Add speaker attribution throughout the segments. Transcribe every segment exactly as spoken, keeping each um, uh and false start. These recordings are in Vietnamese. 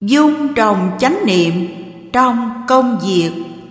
Speaker 1: dung trồng chánh niệm trong công việc.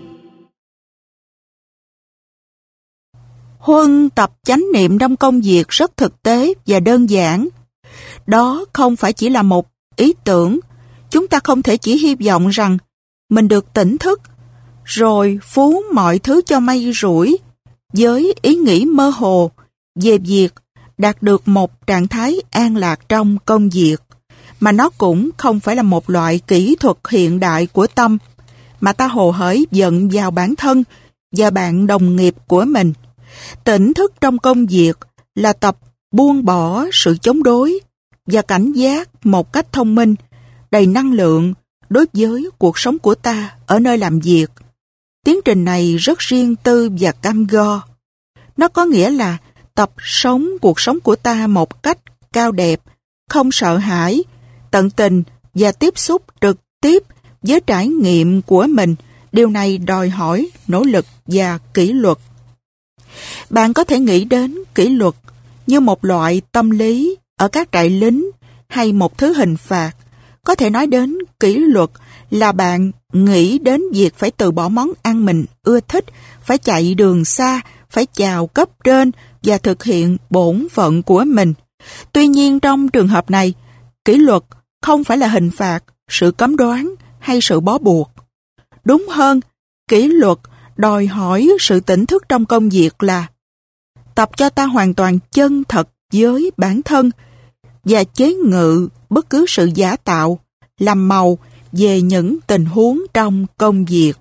Speaker 1: Huân tập chánh niệm trong công việc rất thực tế và đơn giản. Đó không phải chỉ là một ý tưởng. Chúng ta không thể chỉ hy vọng rằng mình được tỉnh thức, rồi phú mọi thứ cho may rủi, với ý nghĩ mơ hồ về việc đạt được một trạng thái an lạc trong công việc, mà nó cũng không phải là một loại kỹ thuật hiện đại của tâm, mà ta hồ hởi giận vào bản thân và bạn đồng nghiệp của mình. Tỉnh thức trong công việc là tập buông bỏ sự chống đối và cảnh giác một cách thông minh, đầy năng lượng đối với cuộc sống của ta ở nơi làm việc. Tiến trình này rất riêng tư và cam go. Nó có nghĩa là tập sống cuộc sống của ta một cách cao đẹp, không sợ hãi, tận tình và tiếp xúc trực tiếp với trải nghiệm của mình. Điều này đòi hỏi nỗ lực và kỷ luật. Bạn có thể nghĩ đến kỷ luật như một loại tâm lý ở các trại lính hay một thứ hình phạt. Có thể nói đến kỷ luật là bạn nghĩ đến việc phải từ bỏ món ăn mình ưa thích, phải chạy đường xa, phải chào cấp trên và thực hiện bổn phận của mình. Tuy nhiên trong trường hợp này, kỷ luật không phải là hình phạt, sự cấm đoán hay sự bó buộc. Đúng hơn, kỷ luật đòi hỏi sự tỉnh thức trong công việc là tập cho ta hoàn toàn chân thật với bản thân và chế ngự bất cứ sự giả tạo, làm màu về những tình huống trong công việc.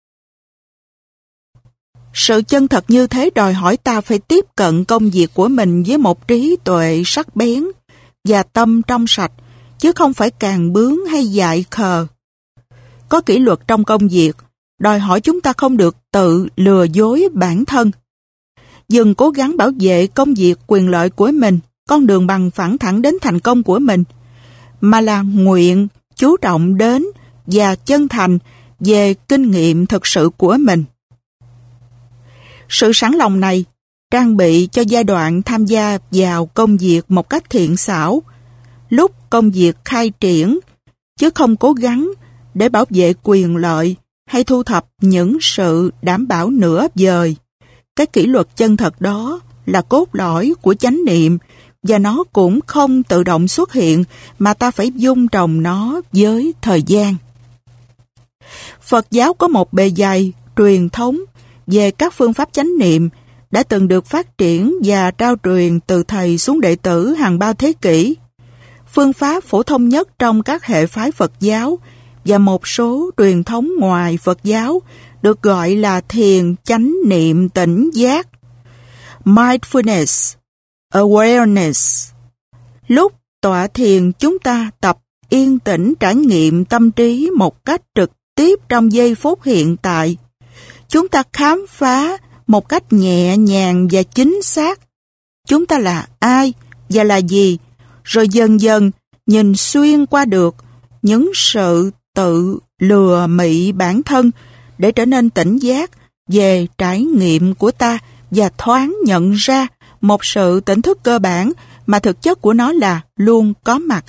Speaker 1: Sự chân thật như thế đòi hỏi ta phải tiếp cận công việc của mình với một trí tuệ sắc bén và tâm trong sạch, chứ không phải càng bướng hay dại khờ. Có kỷ luật trong công việc đòi hỏi chúng ta không được tự lừa dối bản thân. Dừng cố gắng bảo vệ công việc quyền lợi của mình, con đường bằng phẳng thẳng đến thành công của mình, mà là nguyện chú trọng đến và chân thành về kinh nghiệm thực sự của mình. Sự sẵn lòng này trang bị cho giai đoạn tham gia vào công việc một cách thiện xảo, lúc công việc khai triển, chứ không cố gắng để bảo vệ quyền lợi hay thu thập những sự đảm bảo nửa vời. Cái kỷ luật chân thật đó là cốt lõi của chánh niệm, và nó cũng không tự động xuất hiện mà ta phải dung trồng nó với thời gian. Phật giáo có một bề dày truyền thống về các phương pháp chánh niệm đã từng được phát triển và trao truyền từ thầy xuống đệ tử hàng bao thế kỷ. Phương pháp phổ thông nhất trong các hệ phái Phật giáo và một số truyền thống ngoài Phật giáo được gọi là thiền chánh niệm tỉnh giác, mindfulness awareness. Lúc tọa thiền, chúng ta tập yên tĩnh trải nghiệm tâm trí một cách trực tiếp trong giây phút hiện tại. Chúng ta khám phá một cách nhẹ nhàng và chính xác chúng ta là ai và là gì, rồi dần dần nhìn xuyên qua được những sự tự lừa mị bản thân để trở nên tỉnh giác về trải nghiệm của ta và thoáng nhận ra một sự tỉnh thức cơ bản mà thực chất của nó là luôn có mặt.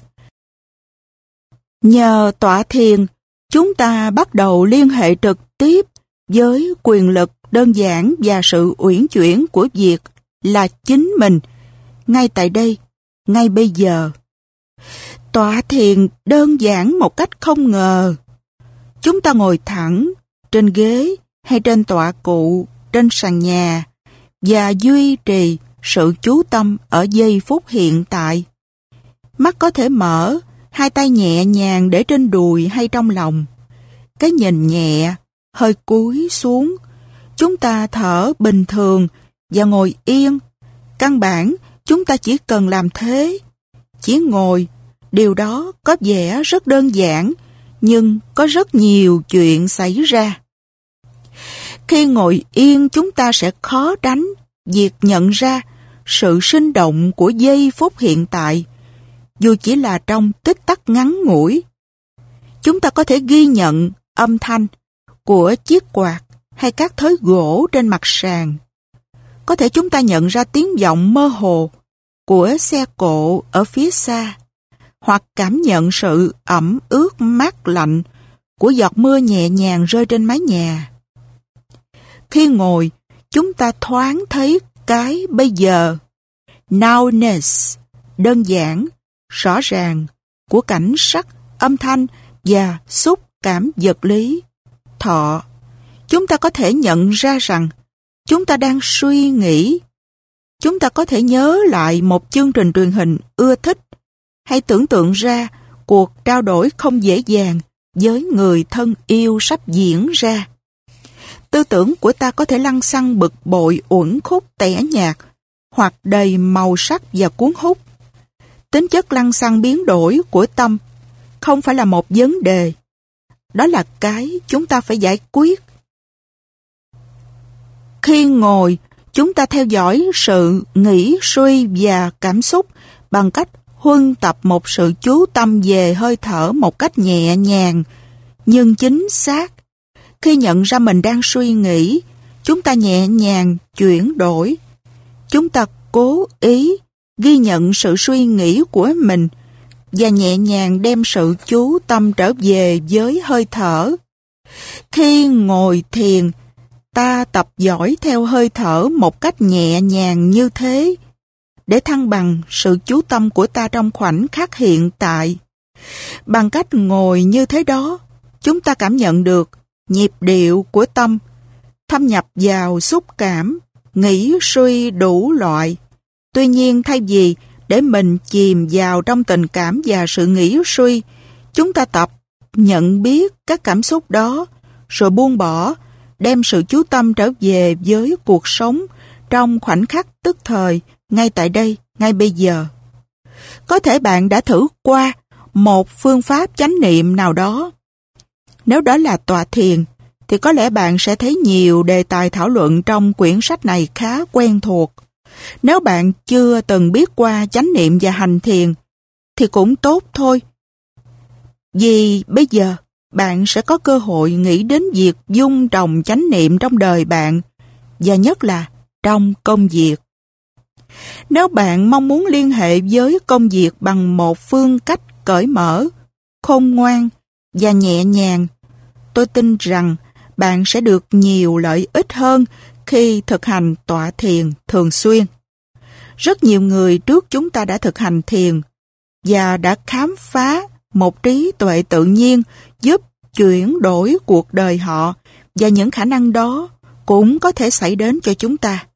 Speaker 1: Nhờ tọa thiền, chúng ta bắt đầu liên hệ trực tiếp với quyền lực đơn giản và sự uyển chuyển của việc là chính mình, ngay tại đây, ngay bây giờ. Tọa thiền đơn giản một cách không ngờ. Chúng ta ngồi thẳng trên ghế hay trên tọa cụ, trên sàn nhà và duy trì sự chú tâm ở giây phút hiện tại. Mắt có thể mở, hai tay nhẹ nhàng để trên đùi hay trong lòng. Cái nhìn nhẹ, hơi cúi xuống. Chúng ta thở bình thường và ngồi yên. Căn bản, chúng ta chỉ cần làm thế. Chỉ ngồi, điều đó có vẻ rất đơn giản, nhưng có rất nhiều chuyện xảy ra. Khi ngồi yên, chúng ta sẽ khó tránh việc nhận ra sự sinh động của giây phút hiện tại, dù chỉ là trong tích tắc ngắn ngủi. Chúng ta có thể ghi nhận âm thanh của chiếc quạt hay các thớ gỗ trên mặt sàn. Có thể chúng ta nhận ra tiếng vọng mơ hồ của xe cộ ở phía xa, hoặc cảm nhận sự ẩm ướt mát lạnh của giọt mưa nhẹ nhàng rơi trên mái nhà. Khi ngồi, chúng ta thoáng thấy cái bây giờ, nowness, đơn giản, rõ ràng, của cảnh sắc, âm thanh và xúc cảm vật lý, thọ. Chúng ta có thể nhận ra rằng chúng ta đang suy nghĩ. Chúng ta có thể nhớ lại một chương trình truyền hình ưa thích hay tưởng tượng ra cuộc trao đổi không dễ dàng với người thân yêu sắp diễn ra. Tư tưởng của ta có thể lăng xăng bực bội, uẩn khúc, tẻ nhạt hoặc đầy màu sắc và cuốn hút. Tính chất lăng xăng biến đổi của tâm không phải là một vấn đề. Đó là cái chúng ta phải giải quyết. Khi ngồi, chúng ta theo dõi sự nghĩ, suy và cảm xúc bằng cách huân tập một sự chú tâm về hơi thở một cách nhẹ nhàng nhưng chính xác. Khi nhận ra mình đang suy nghĩ, chúng ta nhẹ nhàng chuyển đổi. Chúng ta cố ý ghi nhận sự suy nghĩ của mình và nhẹ nhàng đem sự chú tâm trở về với hơi thở. Khi ngồi thiền, ta tập dõi theo hơi thở một cách nhẹ nhàng như thế, để thăng bằng sự chú tâm của ta trong khoảnh khắc hiện tại. Bằng cách ngồi như thế đó, chúng ta cảm nhận được nhịp điệu của tâm, thâm nhập vào xúc cảm, nghĩ suy đủ loại. Tuy nhiên, thay vì để mình chìm vào trong tình cảm và sự nghĩ suy, chúng ta tập nhận biết các cảm xúc đó, rồi buông bỏ, đem sự chú tâm trở về với cuộc sống trong khoảnh khắc tức thời, ngay tại đây, ngay bây giờ. Có thể bạn đã thử qua một phương pháp chánh niệm nào đó. Nếu đó là tọa thiền, thì có lẽ bạn sẽ thấy nhiều đề tài thảo luận trong quyển sách này khá quen thuộc. Nếu bạn chưa từng biết qua chánh niệm và hành thiền, thì cũng tốt thôi. Vì bây giờ, bạn sẽ có cơ hội nghĩ đến việc dung trồng chánh niệm trong đời bạn, và nhất là trong công việc. Nếu bạn mong muốn liên hệ với công việc bằng một phương cách cởi mở, khôn ngoan và nhẹ nhàng, tôi tin rằng bạn sẽ được nhiều lợi ích hơn khi thực hành tọa thiền thường xuyên. Rất nhiều người trước chúng ta đã thực hành thiền và đã khám phá một trí tuệ tự nhiên giúp chuyển đổi cuộc đời họ, và những khả năng đó cũng có thể xảy đến cho chúng ta.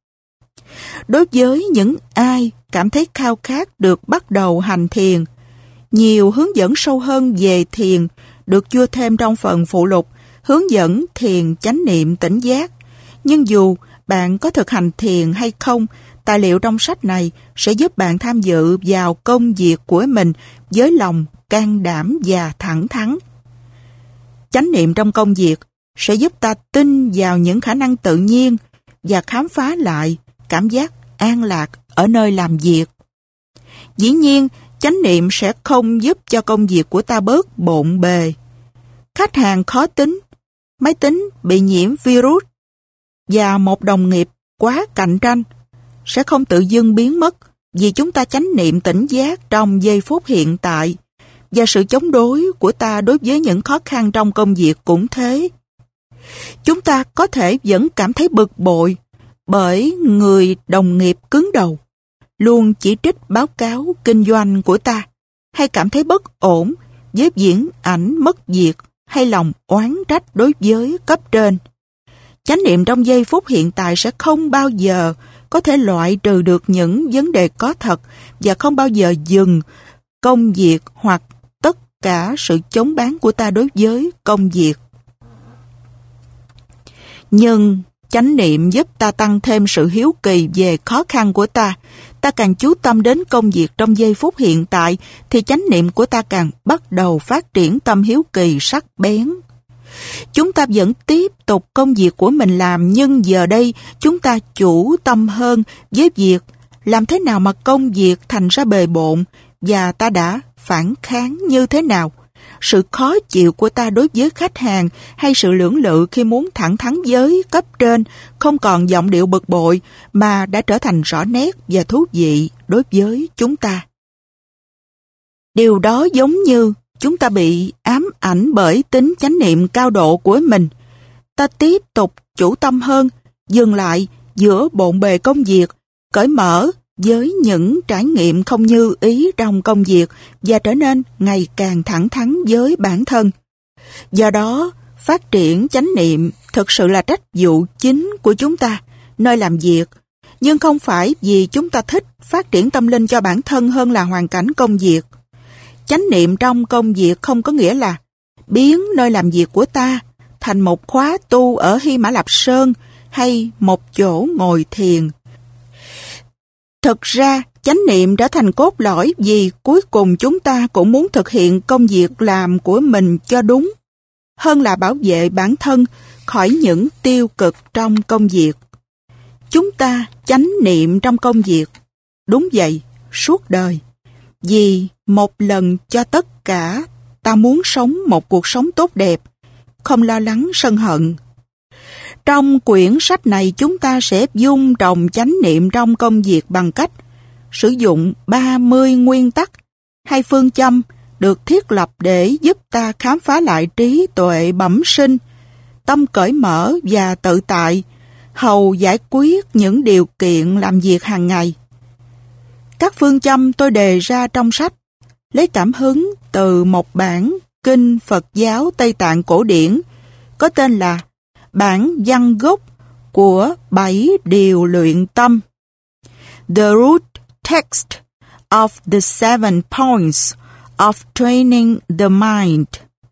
Speaker 1: Đối với những ai cảm thấy khao khát được bắt đầu hành thiền, nhiều hướng dẫn sâu hơn về thiền được chua thêm trong phần phụ lục hướng dẫn thiền chánh niệm tỉnh giác. Nhưng dù bạn có thực hành thiền hay không, tài liệu trong sách này sẽ giúp bạn tham dự vào công việc của mình với lòng can đảm và thẳng thắn. Chánh niệm trong công việc sẽ giúp ta tin vào những khả năng tự nhiên và khám phá lại cảm giác an lạc ở nơi làm việc. Dĩ nhiên, chánh niệm sẽ không giúp cho công việc của ta bớt bộn bề. Khách hàng khó tính, máy tính bị nhiễm virus và một đồng nghiệp quá cạnh tranh sẽ không tự dưng biến mất vì chúng ta chánh niệm tỉnh giác trong giây phút hiện tại, và sự chống đối của ta đối với những khó khăn trong công việc cũng thế. Chúng ta có thể vẫn cảm thấy bực bội bởi người đồng nghiệp cứng đầu, luôn chỉ trích báo cáo kinh doanh của ta, hay cảm thấy bất ổn với diễn ảnh mất việc hay lòng oán trách đối với cấp trên. Chánh niệm trong giây phút hiện tại sẽ không bao giờ có thể loại trừ được những vấn đề có thật và không bao giờ dừng công việc hoặc tất cả sự chống bán của ta đối với công việc. Nhưng chánh niệm giúp ta tăng thêm sự hiếu kỳ về khó khăn của ta. Ta càng chú tâm đến công việc trong giây phút hiện tại, thì chánh niệm của ta càng bắt đầu phát triển tâm hiếu kỳ sắc bén. Chúng ta vẫn tiếp tục công việc của mình làm, nhưng giờ đây chúng ta chủ tâm hơn với việc làm thế nào mà công việc thành ra bề bộn, và ta đã phản kháng như thế nào. Sự khó chịu của ta đối với khách hàng hay sự lưỡng lự khi muốn thẳng thắn với cấp trên không còn giọng điệu bực bội mà đã trở thành rõ nét và thú vị đối với chúng ta. Điều đó giống như chúng ta bị ám ảnh bởi tính chánh niệm cao độ của mình. Ta tiếp tục chủ tâm hơn, dừng lại giữa bộn bề công việc, cởi mở với những trải nghiệm không như ý trong công việc và trở nên ngày càng thẳng thắn với bản thân. Do đó, phát triển chánh niệm thực sự là trách vụ chính của chúng ta nơi làm việc, nhưng không phải vì chúng ta thích phát triển tâm linh cho bản thân hơn là hoàn cảnh công việc. Chánh niệm trong công việc không có nghĩa là biến nơi làm việc của ta thành một khóa tu ở Hy Mã Lạp Sơn hay một chỗ ngồi thiền. Thực ra, chánh niệm trở thành cốt lõi vì cuối cùng chúng ta cũng muốn thực hiện công việc làm của mình cho đúng, hơn là bảo vệ bản thân khỏi những tiêu cực trong công việc. Chúng ta chánh niệm trong công việc, đúng vậy, suốt đời. Vì một lần cho tất cả, ta muốn sống một cuộc sống tốt đẹp, không lo lắng sân hận. Trong quyển sách này chúng ta sẽ dung trồng chánh niệm trong công việc bằng cách sử dụng ba mươi nguyên tắc hay phương châm được thiết lập để giúp ta khám phá lại trí tuệ bẩm sinh, tâm cởi mở và tự tại, hầu giải quyết những điều kiện làm việc hàng ngày. Các phương châm tôi đề ra trong sách lấy cảm hứng từ một bản kinh Phật giáo Tây Tạng cổ điển có tên là Bản văn gốc của bảy điều luyện tâm. The root text of the seven points of training the mind.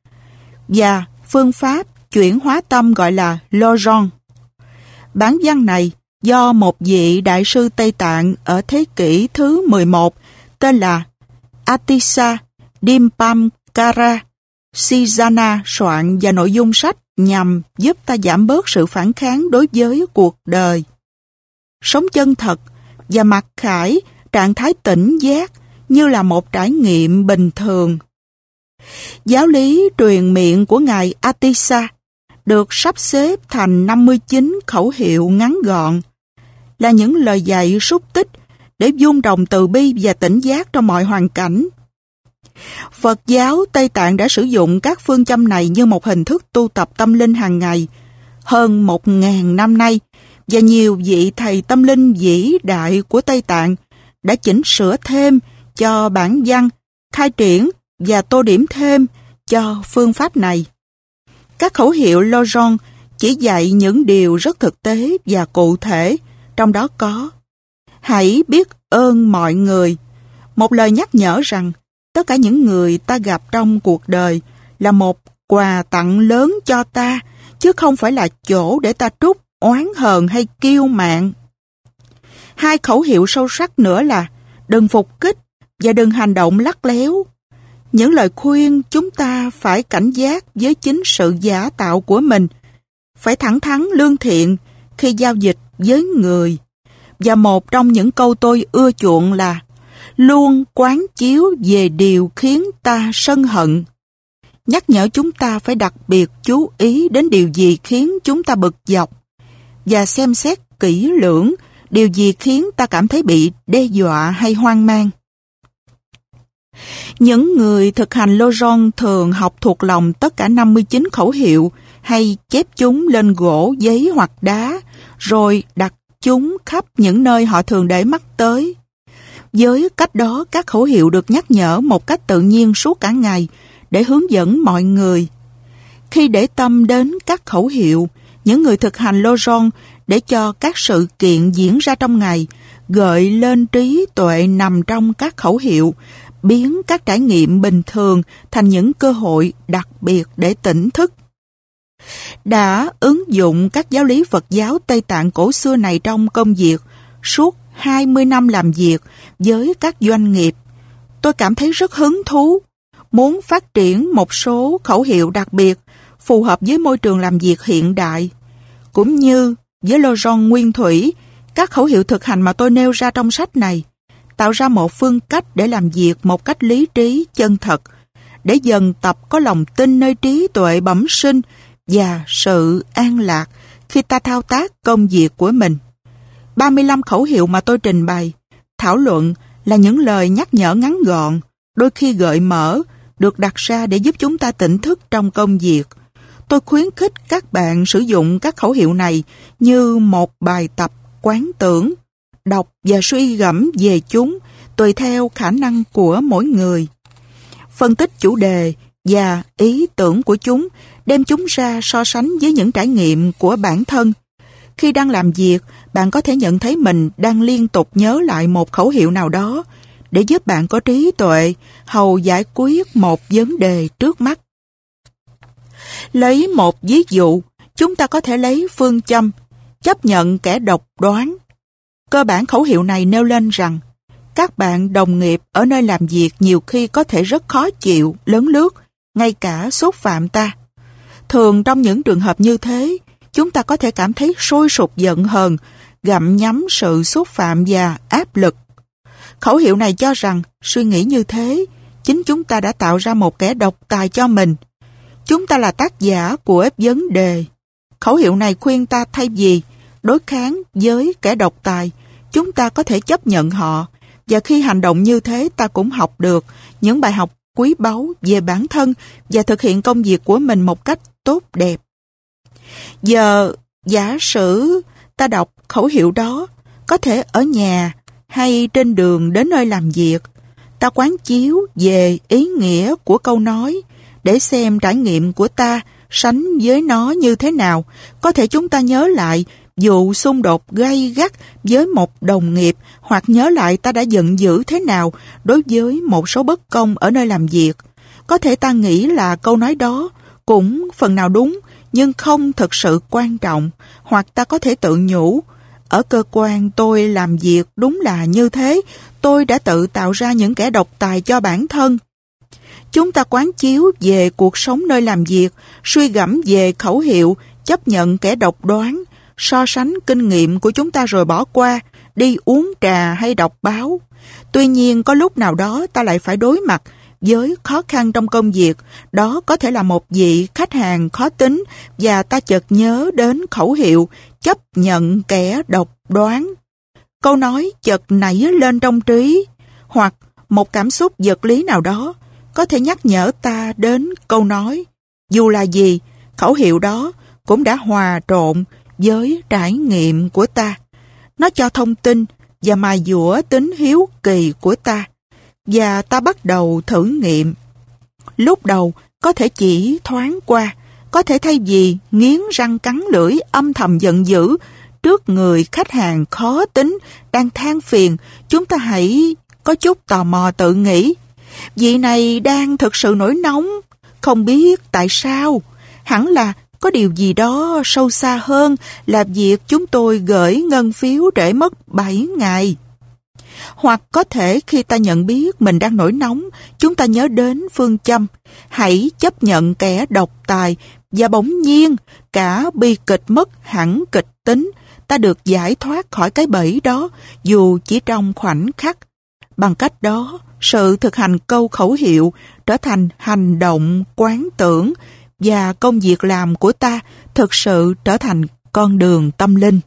Speaker 1: Và phương pháp chuyển hóa tâm gọi là Lojong. Bản văn này do một vị đại sư Tây Tạng ở thế kỷ thứ mười một tên là Atisa Dipankara Sijana soạn, và nội dung sách nhằm giúp ta giảm bớt sự phản kháng đối với cuộc đời, sống chân thật và mặc khải trạng thái tỉnh giác như là một trải nghiệm bình thường. Giáo lý truyền miệng của Ngài Atisa được sắp xếp thành năm mươi chín khẩu hiệu ngắn gọn, là những lời dạy xúc tích để vun trồng từ bi và tỉnh giác trong mọi hoàn cảnh. Phật giáo Tây Tạng đã sử dụng các phương châm này như một hình thức tu tập tâm linh hàng ngày hơn một ngàn năm nay, và nhiều vị thầy tâm linh vĩ đại của Tây Tạng đã chỉnh sửa thêm cho bản văn, khai triển và tô điểm thêm cho phương pháp này. Các khẩu hiệu Lojong chỉ dạy những điều rất thực tế và cụ thể, trong đó có: hãy biết ơn mọi người, một lời nhắc nhở rằng tất cả những người ta gặp trong cuộc đời là một quà tặng lớn cho ta, chứ không phải là chỗ để ta trút oán hờn hay kiêu mạn. Hai khẩu hiệu sâu sắc nữa là đừng phục kích và đừng hành động lắt léo. Những lời khuyên chúng ta phải cảnh giác với chính sự giả tạo của mình, phải thẳng thắn lương thiện khi giao dịch với người. Và một trong những câu tôi ưa chuộng là luôn quán chiếu về điều khiến ta sân hận, nhắc nhở chúng ta phải đặc biệt chú ý đến điều gì khiến chúng ta bực dọc và xem xét kỹ lưỡng điều gì khiến ta cảm thấy bị đe dọa hay hoang mang. Những người thực hành Lojong thường học thuộc lòng tất cả năm mươi chín khẩu hiệu hay chép chúng lên gỗ, giấy hoặc đá, rồi đặt chúng khắp những nơi họ thường để mắt tới. Với cách đó, các khẩu hiệu được nhắc nhở một cách tự nhiên suốt cả ngày để hướng dẫn mọi người. Khi để tâm đến các khẩu hiệu, những người thực hành Lojong để cho các sự kiện diễn ra trong ngày gợi lên trí tuệ nằm trong các khẩu hiệu, biến các trải nghiệm bình thường thành những cơ hội đặc biệt để tỉnh thức. Đã ứng dụng các giáo lý Phật giáo Tây Tạng cổ xưa này trong công việc suốt hai mươi năm làm việc với các doanh nghiệp, tôi cảm thấy rất hứng thú, muốn phát triển một số khẩu hiệu đặc biệt phù hợp với môi trường làm việc hiện đại. Cũng như với Lojong nguyên thủy, các khẩu hiệu thực hành mà tôi nêu ra trong sách này tạo ra một phương cách để làm việc một cách lý trí, chân thật, để dần tập có lòng tin nơi trí tuệ bẩm sinh và sự an lạc khi ta thao tác công việc của mình. ba mươi lăm khẩu hiệu mà tôi trình bày, thảo luận là những lời nhắc nhở ngắn gọn, đôi khi gợi mở, được đặt ra để giúp chúng ta tỉnh thức trong công việc. Tôi khuyến khích các bạn sử dụng các khẩu hiệu này như một bài tập quán tưởng, đọc và suy gẫm về chúng tùy theo khả năng của mỗi người. Phân tích chủ đề và ý tưởng của chúng, đem chúng ra so sánh với những trải nghiệm của bản thân. Khi đang làm việc, bạn có thể nhận thấy mình đang liên tục nhớ lại một khẩu hiệu nào đó để giúp bạn có trí tuệ hầu giải quyết một vấn đề trước mắt. Lấy một ví dụ, chúng ta có thể lấy phương châm chấp nhận kẻ độc đoán. Cơ bản khẩu hiệu này nêu lên rằng các bạn đồng nghiệp ở nơi làm việc nhiều khi có thể rất khó chịu, lấn lướt, ngay cả xúc phạm ta. Thường trong những trường hợp như thế, chúng ta có thể cảm thấy sôi sục giận hờn, gặm nhấm sự xúc phạm và áp lực. Khẩu hiệu này cho rằng suy nghĩ như thế, chính chúng ta đã tạo ra một kẻ độc tài cho mình. Chúng ta là tác giả của vấn đề. Khẩu hiệu này khuyên ta thay vì đối kháng với kẻ độc tài, chúng ta có thể chấp nhận họ, và khi hành động như thế ta cũng học được những bài học quý báu về bản thân và thực hiện công việc của mình một cách tốt đẹp. Giờ, giả sử ta đọc khẩu hiệu đó, có thể ở nhà hay trên đường đến nơi làm việc, ta quán chiếu về ý nghĩa của câu nói để xem trải nghiệm của ta sánh với nó như thế nào. Có thể chúng ta nhớ lại vụ xung đột gay gắt với một đồng nghiệp, hoặc nhớ lại ta đã giận dữ thế nào đối với một số bất công ở nơi làm việc. Có thể ta nghĩ là câu nói đó cũng phần nào đúng, nhưng không thực sự quan trọng, hoặc ta có thể tự nhủ, ở cơ quan tôi làm việc đúng là như thế, tôi đã tự tạo ra những kẻ độc tài cho bản thân. Chúng ta quán chiếu về cuộc sống nơi làm việc, suy gẫm về khẩu hiệu chấp nhận kẻ độc đoán, so sánh kinh nghiệm của chúng ta rồi bỏ qua, đi uống trà hay đọc báo. Tuy nhiên có lúc nào đó ta lại phải đối mặt với khó khăn trong công việc, đó có thể là một vị khách hàng khó tính và ta chợt nhớ đến khẩu hiệu chấp nhận kẻ độc đoán. Câu nói chợt nảy lên trong trí, hoặc một cảm xúc vật lý nào đó có thể nhắc nhở ta đến câu nói. Dù là gì, khẩu hiệu đó cũng đã hòa trộn với trải nghiệm của ta. Nó cho thông tin và mài dũa tính hiếu kỳ của ta, và ta bắt đầu thử nghiệm. Lúc đầu có thể chỉ thoáng qua, có thể thay vì nghiến răng cắn lưỡi âm thầm giận dữ trước người khách hàng khó tính đang than phiền, chúng ta hãy có chút tò mò tự nghĩ, vị này đang thực sự nổi nóng, không biết tại sao, hẳn là có điều gì đó sâu xa hơn là việc chúng tôi gửi ngân phiếu trễ mất bảy ngày. Hoặc có thể khi ta nhận biết mình đang nổi nóng, chúng ta nhớ đến phương châm hãy chấp nhận kẻ độc tài, và bỗng nhiên cả bi kịch mất hẳn kịch tính, ta được giải thoát khỏi cái bẫy đó dù chỉ trong khoảnh khắc. Bằng cách đó, sự thực hành câu khẩu hiệu trở thành hành động quán tưởng, và công việc làm của ta thực sự trở thành con đường tâm linh.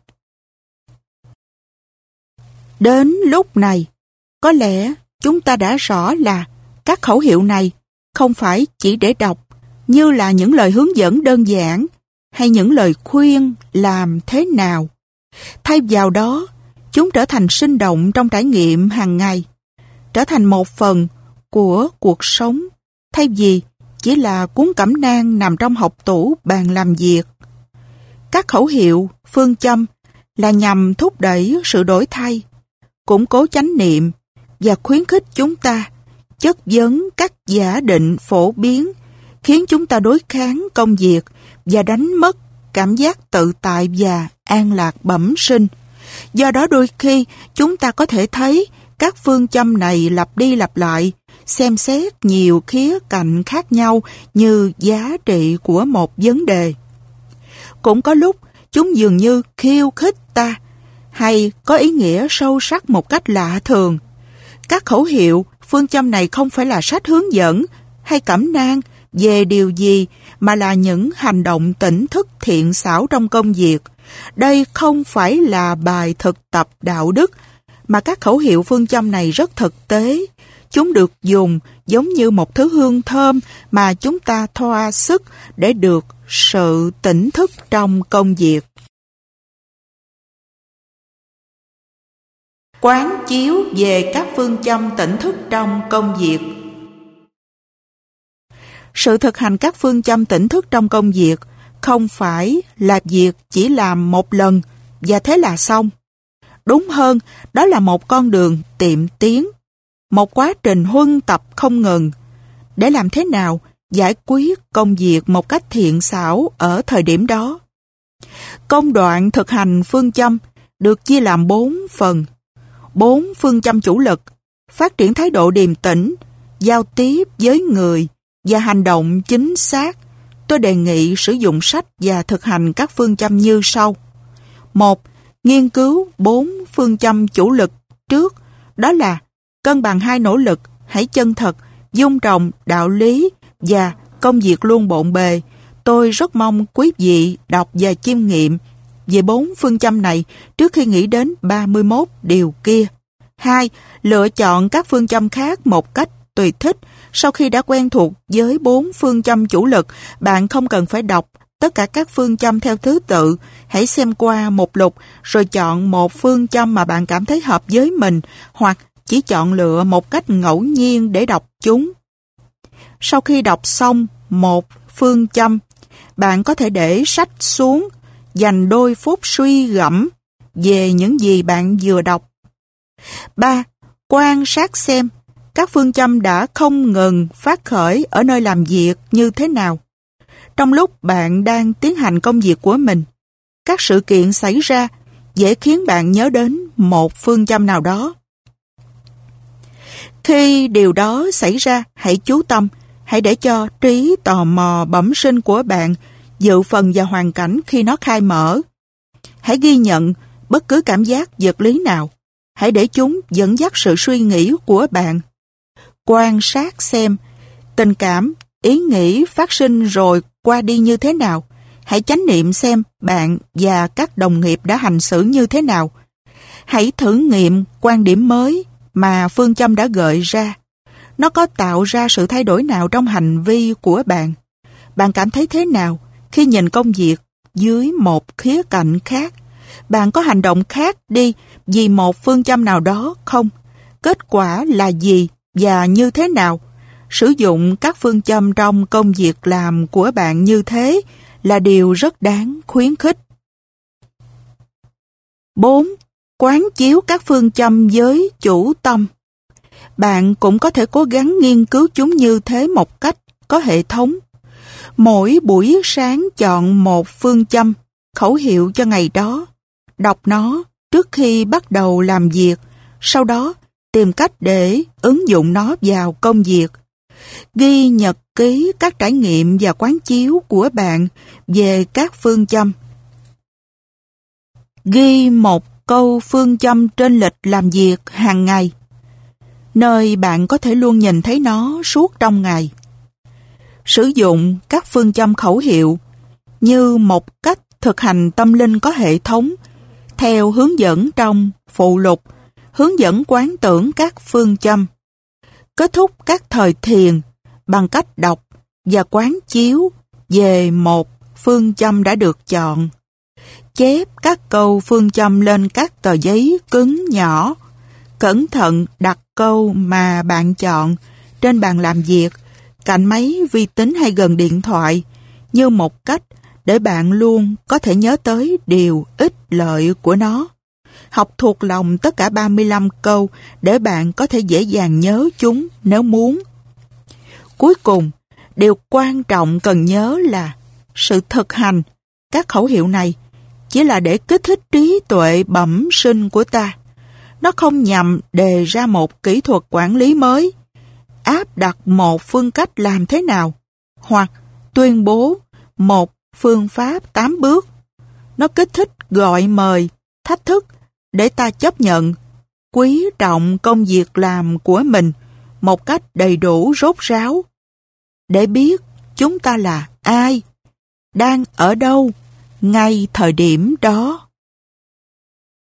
Speaker 1: Đến lúc này, có lẽ chúng ta đã rõ là các khẩu hiệu này không phải chỉ để đọc như là những lời hướng dẫn đơn giản hay những lời khuyên làm thế nào. Thay vào đó, chúng trở thành sinh động trong trải nghiệm hàng ngày, trở thành một phần của cuộc sống, thay vì chỉ là cuốn cẩm nang nằm trong hộc tủ bàn làm việc. Các khẩu hiệu, phương châm là nhằm thúc đẩy sự đổi thay, củng cố chánh niệm và khuyến khích chúng ta chất vấn các giả định phổ biến, khiến chúng ta đối kháng công việc và đánh mất cảm giác tự tại và an lạc bẩm sinh. Do đó đôi khi chúng ta có thể thấy các phương châm này lặp đi lặp lại, xem xét nhiều khía cạnh khác nhau như giá trị của một vấn đề. Cũng có lúc chúng dường như khiêu khích ta, hay có ý nghĩa sâu sắc một cách lạ thường. Các khẩu hiệu, phương châm này không phải là sách hướng dẫn hay cẩm nang về điều gì, mà là những hành động tỉnh thức thiện xảo trong công việc. Đây không phải là bài thực tập đạo đức, mà các khẩu hiệu phương châm này rất thực tế. Chúng được dùng giống như một thứ hương thơm mà chúng ta thoa sức để được sự tỉnh thức trong công việc. Quán chiếu về các phương châm tỉnh thức trong công việc. Sự thực hành các phương châm tỉnh thức trong công việc không phải là việc chỉ làm một lần và thế là xong. Đúng hơn, đó là một con đường tiệm tiến, một quá trình huân tập không ngừng. Để làm thế nào giải quyết công việc một cách thiện xảo ở thời điểm đó? Công đoạn thực hành phương châm được chia làm bốn phần. Bốn phương châm chủ lực: phát triển thái độ điềm tĩnh, giao tiếp với người và hành động chính xác. Tôi đề nghị sử dụng sách và thực hành các phương châm như sau. Một, nghiên cứu bốn phương châm chủ lực trước, đó là cân bằng hai nỗ lực, hãy chân thật, dung trồng, đạo lý và công việc luôn bộn bề. Tôi rất mong quý vị đọc và chiêm nghiệm về bốn phương châm này trước khi nghĩ đến ba mươi mốt điều kia. Hai, lựa chọn các phương châm khác một cách tùy thích. Sau khi đã quen thuộc với bốn phương châm chủ lực, bạn không cần phải đọc tất cả các phương châm theo thứ tự. Hãy xem qua một lục rồi chọn một phương châm mà bạn cảm thấy hợp với mình, hoặc chỉ chọn lựa một cách ngẫu nhiên để đọc chúng. Sau khi đọc xong một phương châm, bạn có thể để sách xuống, dành đôi phút suy gẫm về những gì bạn vừa đọc. Ba, quan sát xem các phương châm đã không ngừng phát khởi ở nơi làm việc như thế nào. Trong lúc bạn đang tiến hành công việc của mình, các sự kiện xảy ra dễ khiến bạn nhớ đến một phương châm nào đó. Khi điều đó xảy ra, hãy chú tâm, hãy để cho trí tò mò bẩm sinh của bạn dự phần vào hoàn cảnh khi nó khai mở. Hãy ghi nhận bất cứ cảm giác vật lý nào. Hãy để chúng dẫn dắt sự suy nghĩ của bạn. Quan sát xem tình cảm, ý nghĩ phát sinh rồi qua đi như thế nào. Hãy chánh niệm xem bạn và các đồng nghiệp đã hành xử như thế nào. Hãy thử nghiệm quan điểm mới mà phương châm đã gợi ra. Nó có tạo ra sự thay đổi nào trong hành vi của bạn? Bạn cảm thấy thế nào khi nhìn công việc dưới một khía cạnh khác? Bạn có hành động khác đi vì một phương châm nào đó không? Kết quả là gì và như thế nào? Sử dụng các phương châm trong công việc làm của bạn như thế là điều rất đáng khuyến khích. bốn. Quán chiếu các phương châm với chủ tâm. Bạn cũng có thể cố gắng nghiên cứu chúng như thế một cách có hệ thống. Mỗi buổi sáng chọn một phương châm, khẩu hiệu cho ngày đó. Đọc nó trước khi bắt đầu làm việc, sau đó tìm cách để ứng dụng nó vào công việc. Ghi nhật ký các trải nghiệm và quán chiếu của bạn về các phương châm. Ghi một câu phương châm trên lịch làm việc hàng ngày, nơi bạn có thể luôn nhìn thấy nó suốt trong ngày. Sử dụng các phương châm khẩu hiệu như một cách thực hành tâm linh có hệ thống, theo hướng dẫn trong phụ lục, hướng dẫn quán tưởng các phương châm. Kết thúc các thời thiền bằng cách đọc và quán chiếu về một phương châm đã được chọn. Chép các câu phương châm lên các tờ giấy cứng nhỏ. Cẩn thận đặt câu mà bạn chọn trên bàn làm việc, cạnh máy vi tính hay gần điện thoại, như một cách để bạn luôn có thể nhớ tới điều ích lợi của nó. Học thuộc lòng tất cả ba mươi lăm câu để bạn có thể dễ dàng nhớ chúng nếu muốn. Cuối cùng, điều quan trọng cần nhớ là sự thực hành các khẩu hiệu này chỉ là để kích thích trí tuệ bẩm sinh của ta. Nó không nhằm đề ra một kỹ thuật quản lý mới, áp đặt một phương cách làm thế nào, hoặc tuyên bố một phương pháp tám bước. Nó kích thích gọi mời, thách thức để ta chấp nhận, quý trọng công việc làm của mình một cách đầy đủ rốt ráo, để biết chúng ta là ai, đang ở đâu ngay thời điểm đó.